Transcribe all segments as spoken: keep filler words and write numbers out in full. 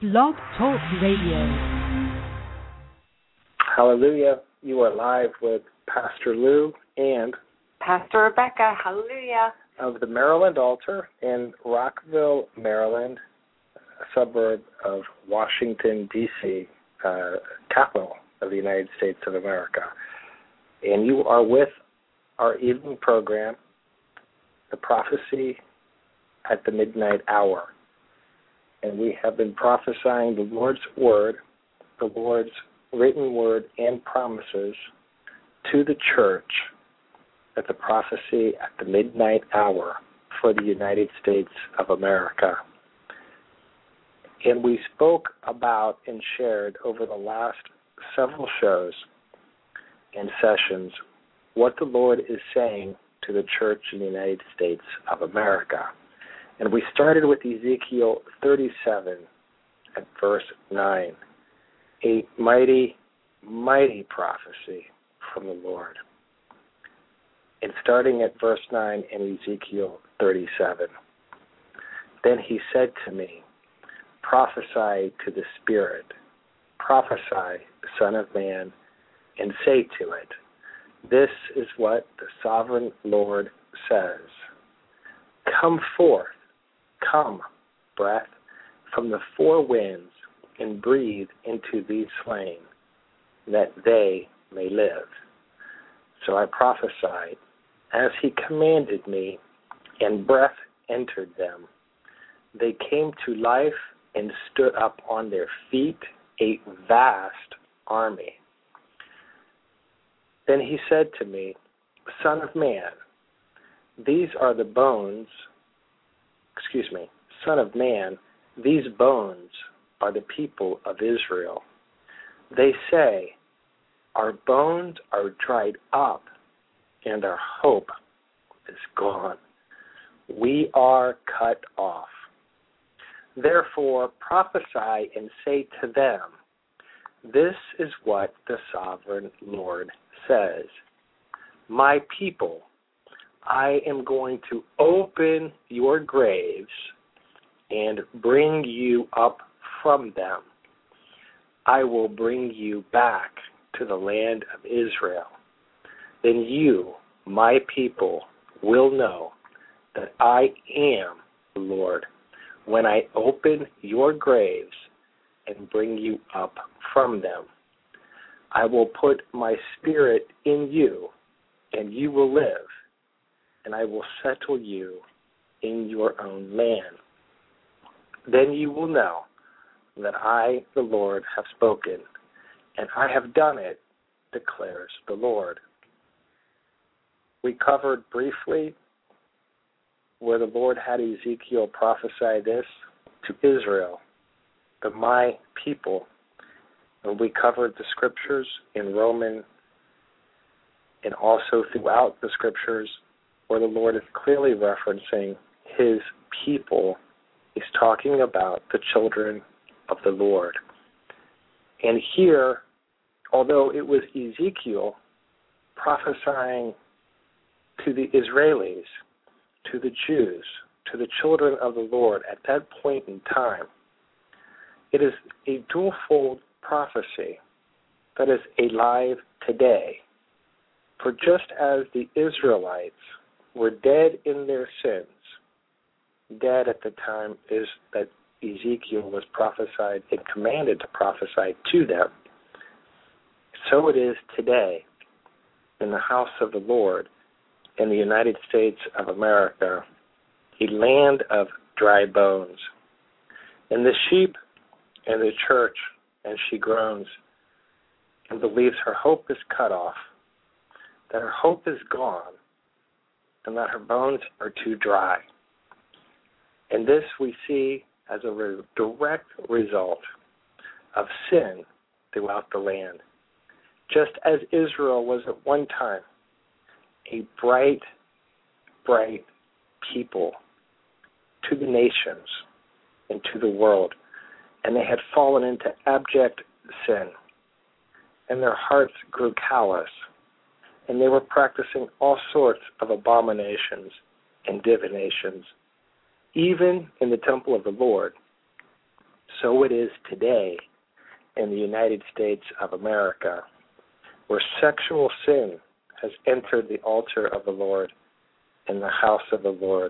Blog Talk Radio. Hallelujah. You are live with Pastor Lou and Pastor Rebecca. Hallelujah. Of the Maryland Altar in Rockville, Maryland, a suburb of Washington, D C, uh, capital of the United States of America. And you are with our evening program, The Prophecy at the Midnight Hour. And we have been prophesying the Lord's Word, the Lord's written word and promises to the church at the prophecy at the midnight hour for the United States of America. And we spoke about and shared over the last several shows and sessions what the Lord is saying to the church in the United States of America. And we started with Ezekiel thirty-seven at verse nine, a mighty, mighty prophecy from the Lord. And starting at verse nine in Ezekiel thirty-seven, then he said to me, prophesy to the Spirit, prophesy, Son of Man, and say to it, this is what the Sovereign Lord says. Come forth, come, breath, from the four winds, and breathe into these slain, that they may live. So I prophesied, as he commanded me, and breath entered them. They came to life and stood up on their feet, a vast army. Then he said to me, Son of man, these are the bones, excuse me, Son of man, these bones are the people of Israel. They say, our bones are dried up, and our hope is gone. We are cut off. Therefore prophesy and say to them, this is what the Sovereign Lord says. My people, I am going to open your graves and bring you up from them. I will bring you back to the land of Israel. Then you, my people, will know that I am the Lord when I open your graves and bring you up from them. I will put my spirit in you, and you will live, and I will settle you in your own land. Then you will know that I, the Lord, have spoken, and I have done it, declares the Lord. We covered briefly where the Lord had Ezekiel prophesy this to Israel, the my people. And we covered the scriptures in Romans and also throughout the scriptures where the Lord is clearly referencing his people. He's talking about the children of the Lord. And here, although it was Ezekiel prophesying to the Israelis, to the Jews, to the children of the Lord at that point in time, it is a dual-fold prophecy that is alive today. For just as the Israelites were dead in their sins, dead at the time is that Ezekiel was prophesied and commanded to prophesy to them, so it is today in the house of the Lord in the United States of America, a land of dry bones. And the sheep and the church, and she groans and believes her hope is cut off, that her hope is gone, and that her bones are too dry. And this we see as a re- direct result of sin throughout the land. Just as Israel was at one time a bright, bright people to the nations and to the world, and they had fallen into abject sin, and their hearts grew callous, and they were practicing all sorts of abominations and divinations, even in the temple of the Lord. so it is today in the United States of America, where sexual sin has entered the altar of the Lord in the house of the Lord.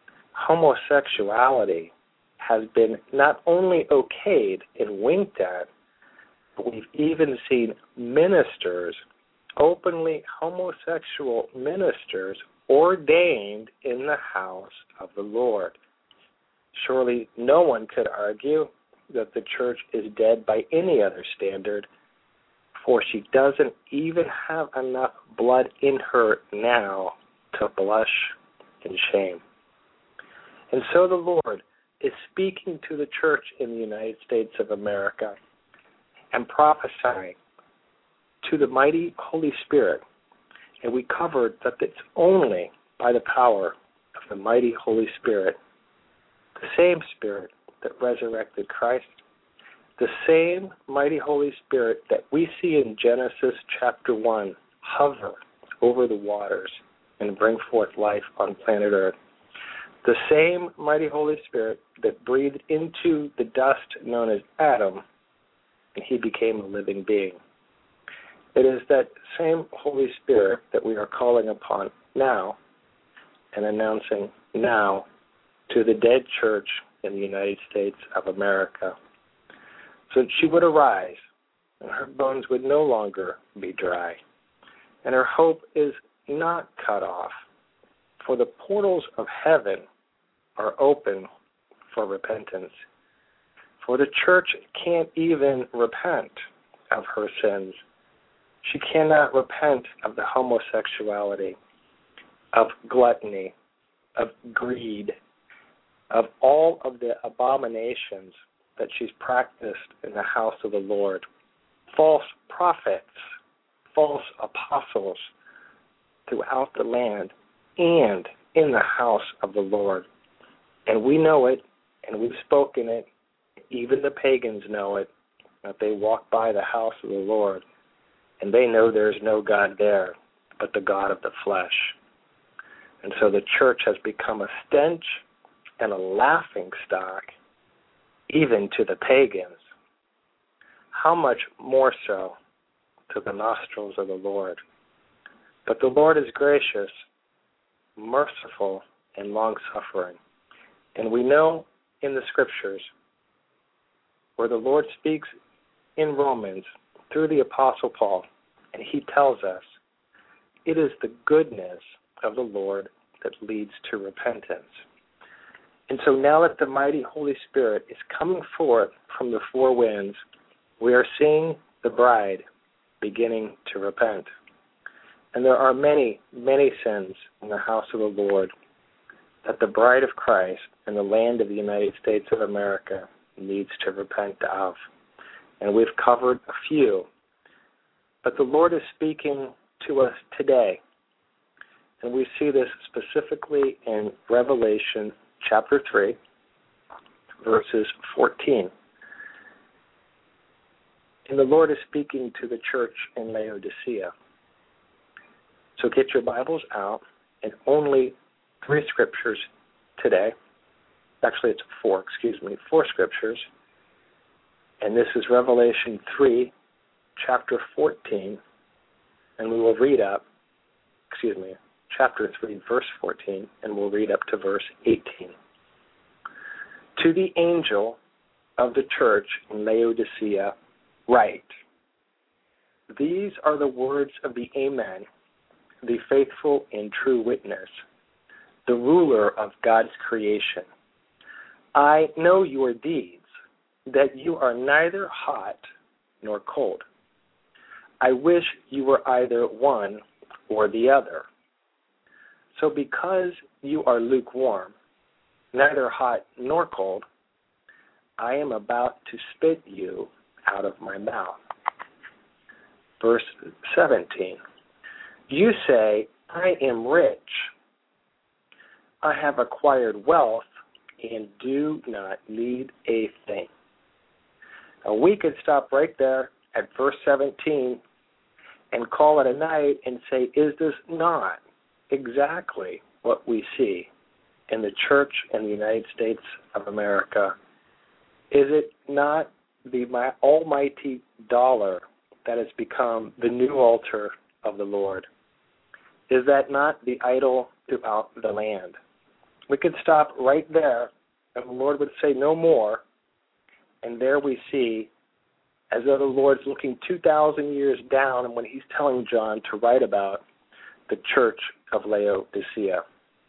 Homosexuality has been not only okayed and winked at, but we've even seen ministers, openly homosexual ministers, ordained in the house of the Lord. Surely no one could argue that the church is dead by any other standard, for she doesn't even have enough blood in her now to blush in shame. And so the Lord is speaking to the church in the United States of America and prophesying to the mighty Holy Spirit. And we covered that it's only by the power of the mighty Holy Spirit, the same Spirit that resurrected Christ, the same mighty Holy Spirit that we see in Genesis chapter one hover over the waters and bring forth life on planet Earth. The same mighty Holy Spirit that breathed into the dust known as Adam, and he became a living being. It is that same Holy Spirit that we are calling upon now and announcing now to the dead church in the United States of America, so that she would arise and her bones would no longer be dry. And her hope is not cut off, for the portals of heaven are open for repentance. For the church can't even repent of her sins. She cannot repent of the homosexuality, of gluttony, of greed, of all of the abominations that she's practiced in the house of the Lord. False prophets, false apostles throughout the land and in the house of the Lord. And we know it, and we've spoken it. Even the pagans know it, that they walk by the house of the Lord, and they know there's no God there but the God of the flesh. And so the church has become a stench and a laughing stock even to the pagans. How much more so to the nostrils of the Lord? But the Lord is gracious, merciful, and long-suffering. And we know in the Scriptures where the Lord speaks in Romans through the Apostle Paul, and he tells us, it is the goodness of the Lord that leads to repentance. And so now that the mighty Holy Spirit is coming forth from the four winds, we are seeing the bride beginning to repent. And there are many, many sins in the house of the Lord that the bride of Christ in the land of the United States of America needs to repent of. And we've covered a few. But the Lord is speaking to us today. And we see this specifically in Revelation chapter three, verses fourteen. And the Lord is speaking to the church in Laodicea. So get your Bibles out, and only three scriptures today. Actually, it's four, excuse me, four scriptures. And this is Revelation three, chapter fourteen. And we will read up, excuse me, chapter three, verse fourteen, and we'll read up to verse eighteen. To the angel of the church in Laodicea, write, these are the words of the Amen, the faithful and true witness, the ruler of God's creation. I know your deeds, that you are neither hot nor cold. I wish you were either one or the other. So because you are lukewarm, neither hot nor cold, I am about to spit you out of my mouth. Verse seventeen. You say, I am rich. I have acquired wealth and do not need a thing. Now we could stop right there at verse seventeen and call it a night and say, is this not exactly what we see in the church in the United States of America Is it not the my almighty dollar that has become the new altar of the Lord? Is that not the idol throughout the land? We could stop right there, and the Lord would say no more, and there we see, as though the Lord's looking two thousand years down, and when he's telling John to write about the church of Laodicea.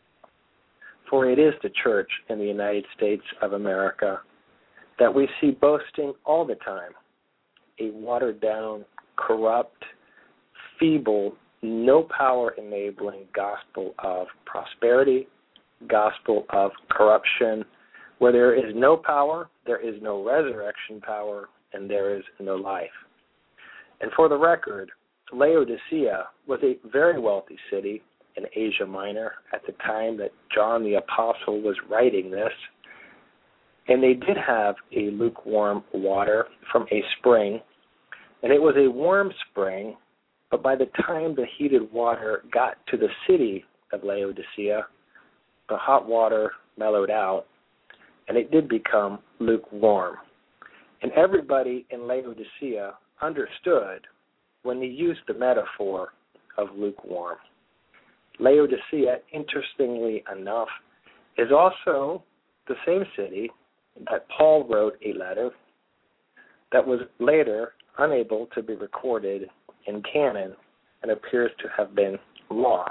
For it is the church in the United States of America that we see boasting all the time, a watered-down, corrupt, feeble, no power-enabling gospel of prosperity, gospel of corruption, where there is no power, there is no resurrection power, and there is no life. And for the record, Laodicea was a very wealthy city in Asia Minor at the time that John the Apostle was writing this. And they did have a lukewarm water from a spring, and it was a warm spring, but by the time the heated water got to the city of Laodicea, the hot water mellowed out, and it did become lukewarm. And everybody in Laodicea understood when they used the metaphor of lukewarm. Laodicea, interestingly enough, is also the same city that Paul wrote a letter that was later unable to be recorded in canon and appears to have been lost.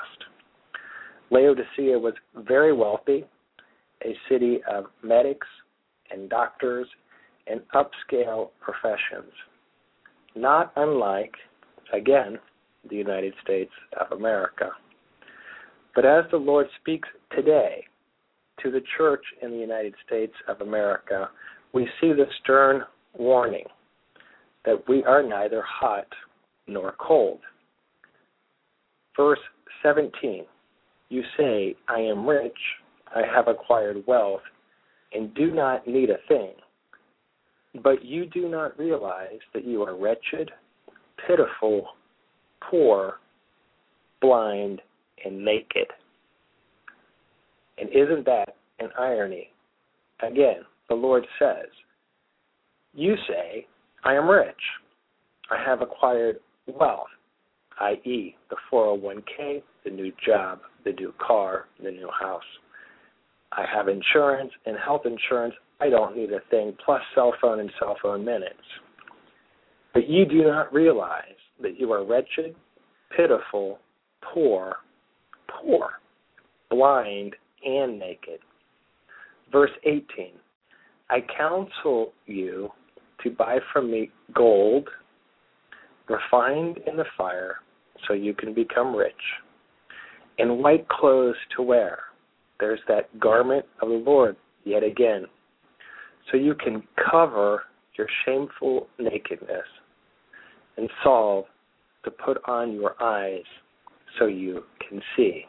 Laodicea was very wealthy, a city of medics and doctors and upscale professions, not unlike, again, the United States of America. But as the Lord speaks today to the church in the United States of America, we see the stern warning that we are neither hot nor cold. Verse seventeen, you say, I am rich, I have acquired wealth, and do not need a thing. But you do not realize that you are wretched, pitiful, poor, blind, and naked. And isn't that an irony? Again, the Lord says, you say, I am rich. I have acquired wealth, that is the four oh one k, the new job, the new car, the new house. I have insurance and health insurance. I don't need a thing, plus cell phone and cell phone minutes. But you do not realize that you are wretched, pitiful, poor, poor, blind, and naked. Verse eighteen, I counsel you to buy from me gold, refined in the fire, so you can become rich, and white clothes to wear. There's that garment of the Lord yet again, so you can cover your shameful nakedness, and salve to put on your eyes so you can see.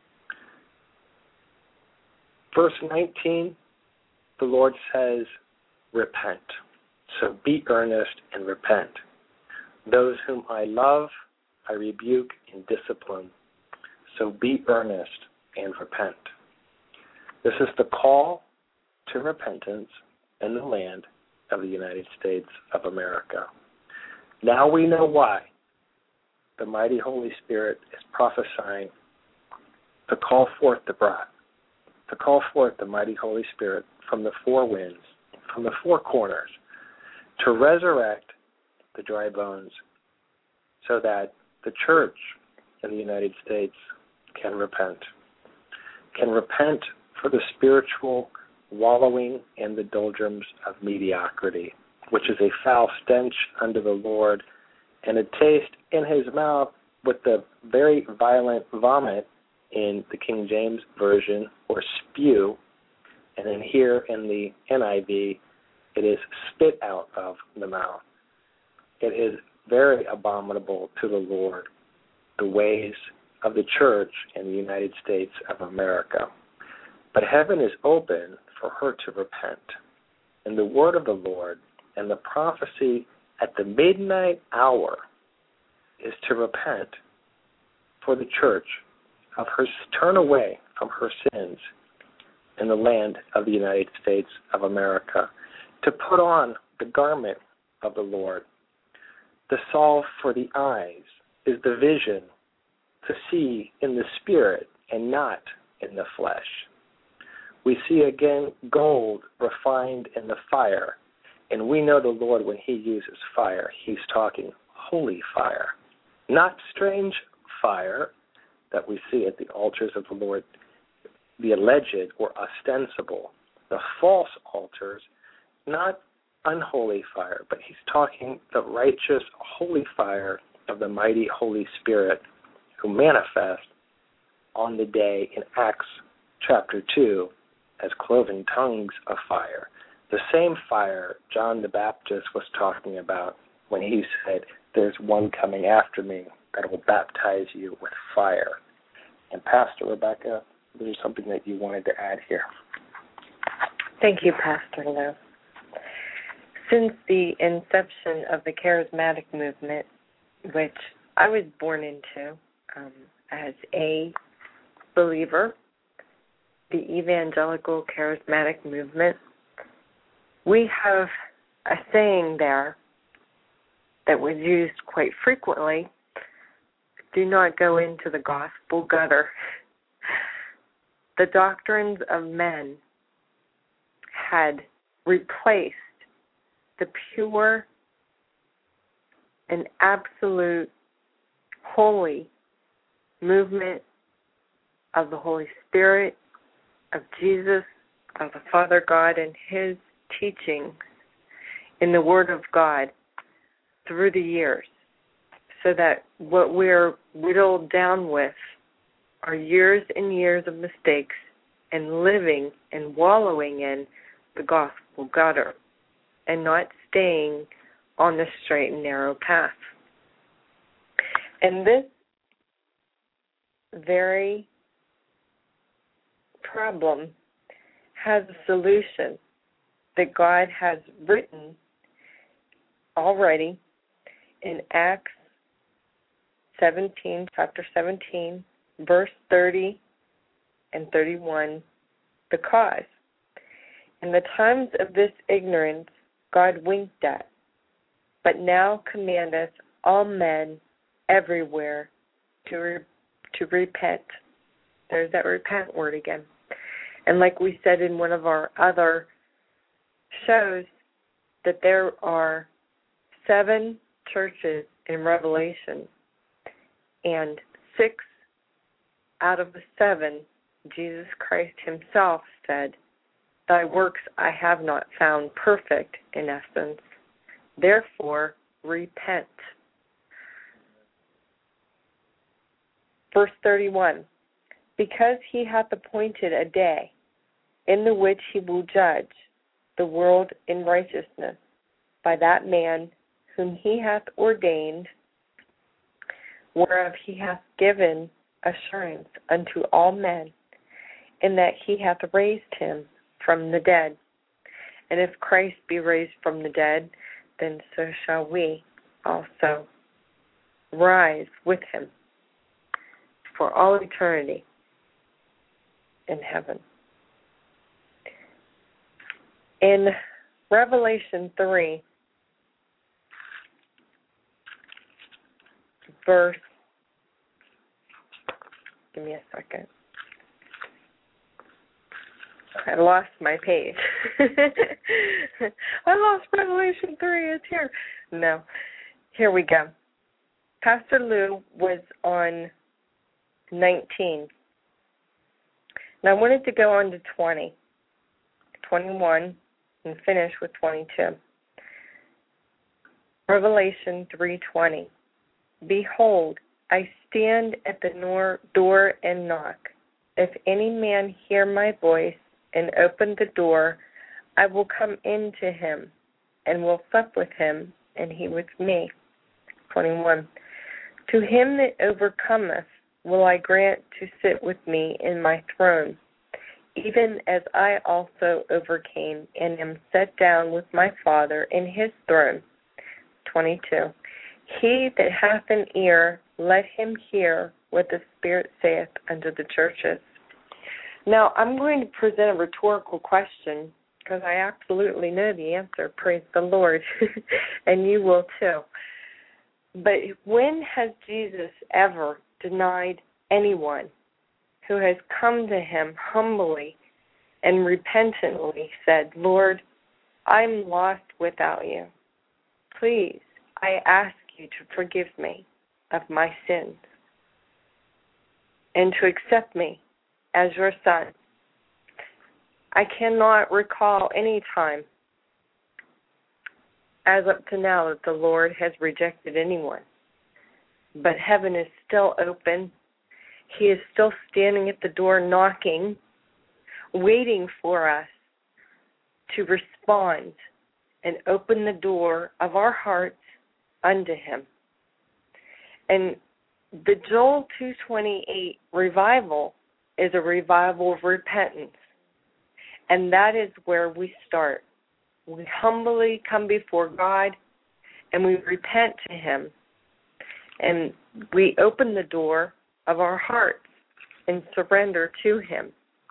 Verse nineteen, the Lord says, repent. So be earnest and repent. Those whom I love, I rebuke and discipline. So be earnest and repent. This is the call to repentance in the land of the United States of America. Now we know why the mighty Holy Spirit is prophesying to call forth the bride, to call forth the mighty Holy Spirit from the four winds, from the four corners, to resurrect the dry bones so that the church in the United States can repent, can repent for the spiritual wallowing in the doldrums of mediocrity, which is a foul stench unto the Lord, and a taste in his mouth with the very violent vomit in the King James Version, or spew, and then here in the N I V, it is spit out of the mouth. It is very abominable to the Lord, the ways of the church in the United States of America. But heaven is open for her to repent. And the word of the Lord and the prophecy at the midnight hour is to repent for the church of her, turn away from her sins in the land of the United States of America. to put on the garment of the Lord. The salve for the eyes is the vision to see in the spirit and not in the flesh. We see again gold refined in the fire, and we know the Lord when he uses fire, he's talking holy fire, not strange fire that we see at the altars of the Lord, the alleged or ostensible, the false altars, not unholy fire, but he's talking the righteous, holy fire of the mighty Holy Spirit who manifests on the day in Acts chapter two as cloven tongues of fire. The same fire John the Baptist was talking about when he said, there's one coming after me that will baptize you with fire. And Pastor Rebecca, there's something that you wanted to add here. Thank you, Pastor Lou. Since the inception of the charismatic movement, which I was born into um, as a believer, the evangelical charismatic movement, we have a saying there that was used quite frequently: do not go into the gospel gutter. The doctrines of men had replaced the pure and absolute holy movement of the Holy Spirit, of Jesus, of the Father God, and his teachings in the Word of God through the years, so that what we're whittled down with are years and years of mistakes and living and wallowing in the gospel gutter and not staying on the straight and narrow path. And this very problem has a solution that God has written already in Acts seventeen, chapter seventeen, verse thirty and thirty-one, the cause. In the times of this ignorance God winked at, but now commandeth all men everywhere to re- to repent. There's that repent word again. And like we said in one of our other shows, that there are seven churches in Revelation, and six out of the seven, Jesus Christ himself said, thy works I have not found perfect, in essence. Therefore, repent. Verse thirty-one, because he hath appointed a day in the which he will judge the world in righteousness by that man whom he hath ordained, whereof he hath given assurance unto all men, in that he hath raised him from the dead. And if Christ be raised from the dead, then so shall we also rise with him for all eternity in heaven. In Revelation three, verse, give me a second. I lost my page. I lost Revelation three. It's here. No. Here we go. Pastor Lou was on nineteen. Now I wanted to go on to twenty, twenty-one, and finish with twenty-two. Revelation three twenty. Behold, I stand at the nor- door and knock. If any man hear my voice and open the door, I will come in to him, and will sup with him, and he with me. twenty-one. To him that overcometh will I grant to sit with me in my throne, even as I also overcame and am set down with my Father in his throne. twenty-two. He that hath an ear, let him hear what the Spirit saith unto the churches. Now, I'm going to present a rhetorical question because I absolutely know the answer, praise the Lord, and you will too. But when has Jesus ever denied anyone who has come to him humbly and repentantly said, Lord, I'm lost without you. Please, I ask you to forgive me of my sins and to accept me as your son. I cannot recall any time as up to now that the Lord has rejected anyone. But heaven is still open. He is still standing at the door knocking, waiting for us to respond and open the door of our hearts unto him. And the Joel two twenty-eight revival is a revival of repentance. And that is where we start. We humbly come before God and we repent to him. And we open the door of our hearts and surrender to him.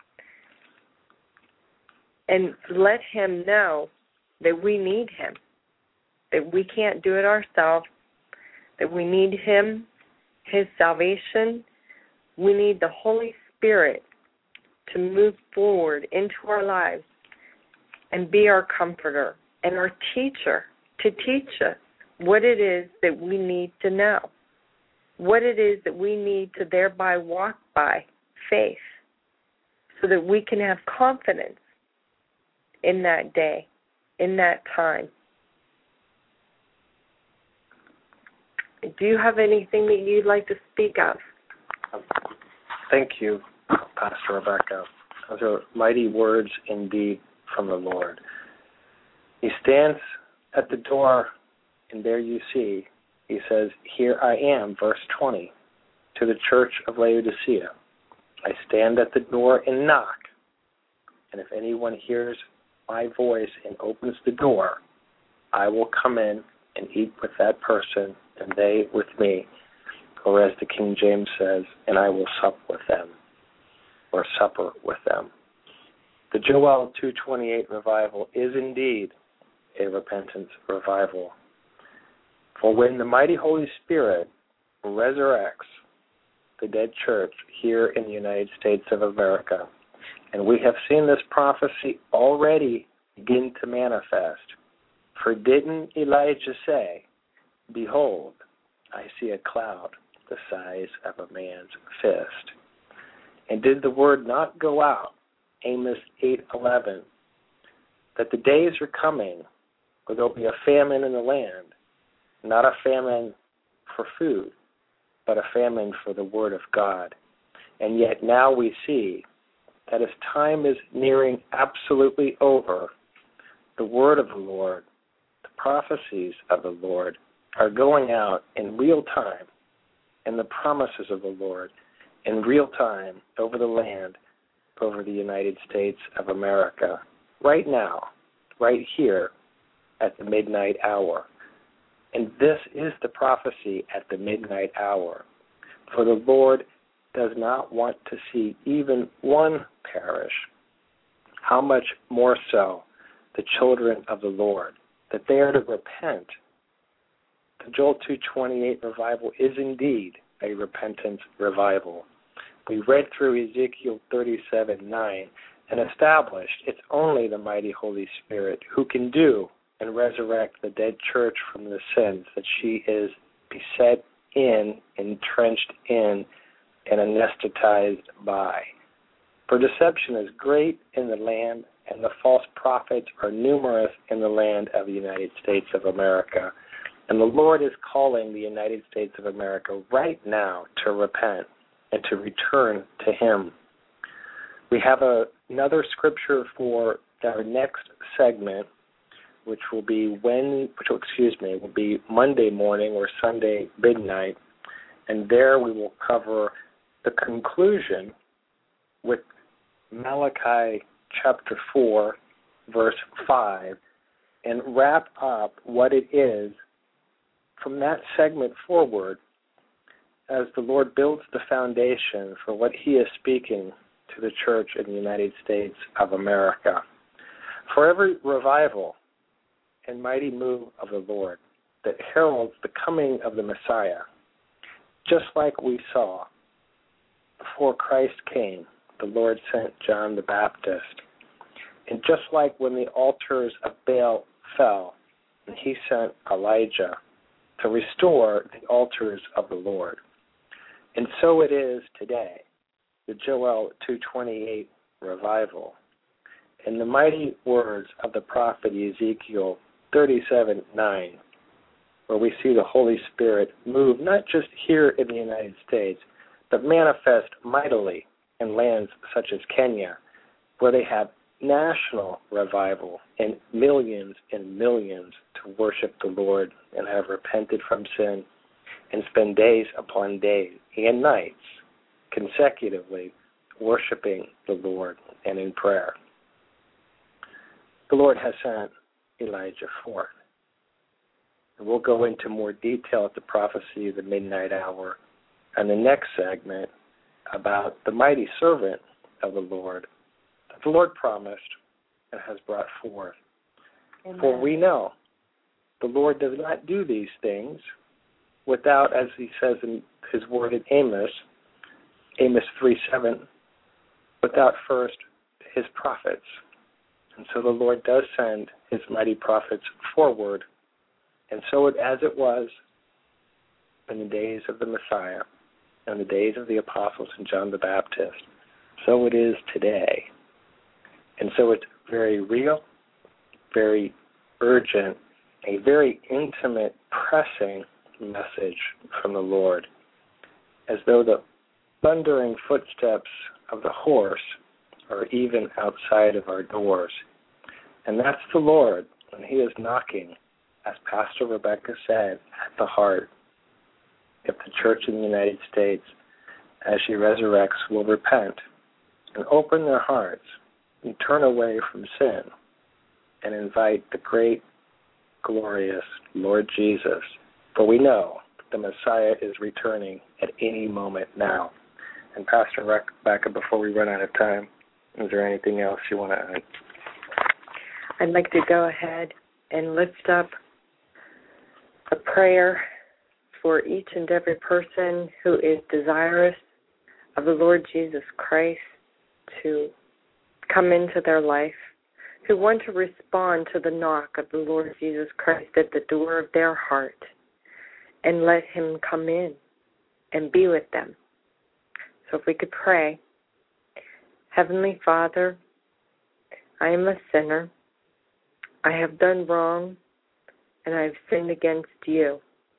And let him know that we need him, that we can't do it ourselves, that we need him, his salvation. We need the Holy Spirit to move forward into our lives and be our comforter and our teacher, to teach us what it is that we need to know, what it is that we need to thereby walk by faith so that we can have confidence in that day, in that time. Do you have anything that you'd like to speak of? Thank you, Pastor Rebecca. Those are mighty words indeed from the Lord. He stands at the door, and there you see, he says, here I am, verse twenty, to the church of Laodicea. I stand at the door and knock, and if anyone hears my voice and opens the door, I will come in and eat with that person, and they with me, or as the King James says, and I will sup with them, or supper with them. The Joel two twenty-eight revival is indeed a repentance revival. For when the mighty Holy Spirit resurrects the dead church here in the United States of America, and we have seen this prophecy already begin to manifest. For didn't Elijah say, behold, I see a cloud the size of a man's fist? And did the word not go out, Amos eight eleven, that the days are coming where there will be a famine in the land, not a famine for food, but a famine for the word of God. And yet now we see that as time is nearing absolutely over, the word of the Lord, the prophecies of the Lord are going out in real time, and the promises of the Lord in real time over the land, over the United States of America, right now, right here at the midnight hour. And this is the prophecy at the midnight hour. For the Lord does not want to see even one perish. How much more so the children of the Lord, that they are to repent. The Joel two twenty-eight revival is indeed a repentance revival. We read through Ezekiel thirty-seven nine and established it's only the mighty Holy Spirit who can do and resurrect the dead church from the sins that she is beset in, entrenched in, and anesthetized by. For deception is great in the land, and the false prophets are numerous in the land of the United States of America. And the Lord is calling the United States of America right now to repent and to return to him. We have a, another scripture for our next segment, which will be when, which will, excuse me, will be Monday morning or Sunday midnight, and there we will cover the conclusion with Malachi chapter four, verse five, and wrap up what it is from that segment forward as the Lord builds the foundation for what he is speaking to the church in the United States of America. For every revival and mighty move of the Lord that heralds the coming of the Messiah, just like we saw before Christ came, the Lord sent John the Baptist. And just like when the altars of Baal fell, and he sent Elijah to restore the altars of the Lord. And so it is today, the Joel two twenty-eight revival. In the mighty words of the prophet Ezekiel thirty-seven nine, where we see the Holy Spirit move not just here in the United States, but manifest mightily in lands such as Kenya, where they have national revival and millions and millions to worship the Lord and have repented from sin and spend days upon days and nights consecutively worshiping the Lord and in prayer. The Lord has sent Elijah forth. And we'll go into more detail at the prophecy of the midnight hour and the next segment about the mighty servant of the Lord that the Lord promised and has brought forth. Amen. For we know the Lord does not do these things without, as he says in his word in Amos, Amos three seven, without first his prophets. And so the Lord does send his mighty prophets forward. And so it, as it was in the days of the Messiah and the days of the apostles and John the Baptist, so it is today. And so it's very real, very urgent, a very intimate, pressing message from the Lord, as though the thundering footsteps of the horse are even outside of our doors. And that's the Lord, and he is knocking, as Pastor Rebecca said, at the heart. If the church in the United States, as she resurrects, will repent and open their hearts and turn away from sin and invite the great, glorious Lord Jesus. For we know the Messiah is returning at any moment now. And Pastor Rebecca, before we run out of time, is there anything else you want to add? I'd like to go ahead and lift up a prayer for each and every person who is desirous of the Lord Jesus Christ to come into their life, who want to respond to the knock of the Lord Jesus Christ at the door of their heart and let him come in and be with them. So if we could pray. Heavenly Father, I am a sinner. I have done wrong, and I have sinned against you.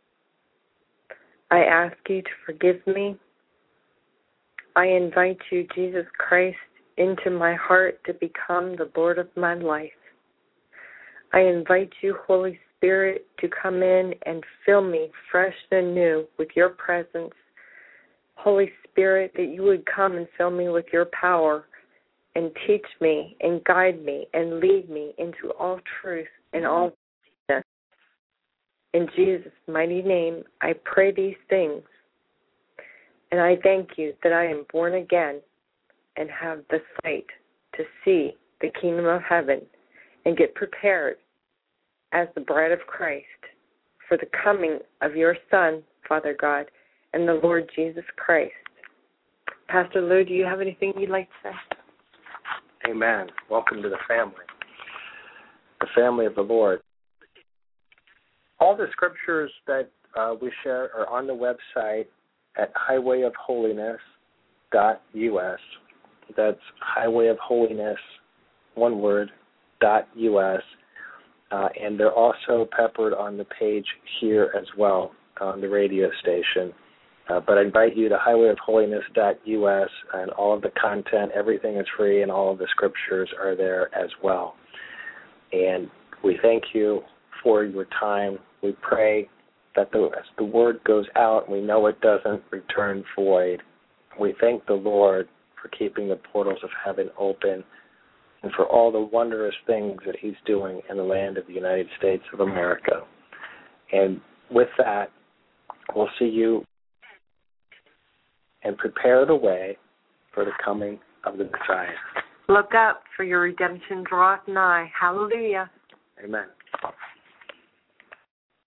I ask you to forgive me. I invite you, Jesus Christ, into my heart to become the Lord of my life. I invite you, Holy Spirit, to come in and fill me fresh and new with your presence. Holy Spirit, that you would come and fill me with your power and teach me and guide me and lead me into all truth and all righteousness. In Jesus' mighty name, I pray these things. And I thank you that I am born again and have the sight to see the kingdom of heaven and get prepared as the bride of Christ for the coming of your Son, Father God, and the Lord Jesus Christ. Pastor Lou, do you have anything you'd like to say? Amen. Welcome to the family, the family of the Lord. All the scriptures that uh, we share are on the website at highway of holiness dot U S. That's highway of holiness, one word, dot U S. Uh, and they're also peppered on the page here as well on the radio station. Uh, but I invite you to highway of holiness dot U S, and all of the content, everything is free, and all of the scriptures are there as well. And we thank you for your time. We pray that the, as the word goes out, we know it doesn't return void. We thank the Lord for keeping the portals of heaven open and for all the wondrous things that he's doing in the land of the United States of America. And with that, we'll see you and prepare the way for the coming of the Messiah. Look up, for your redemption draweth nigh. Hallelujah. Amen.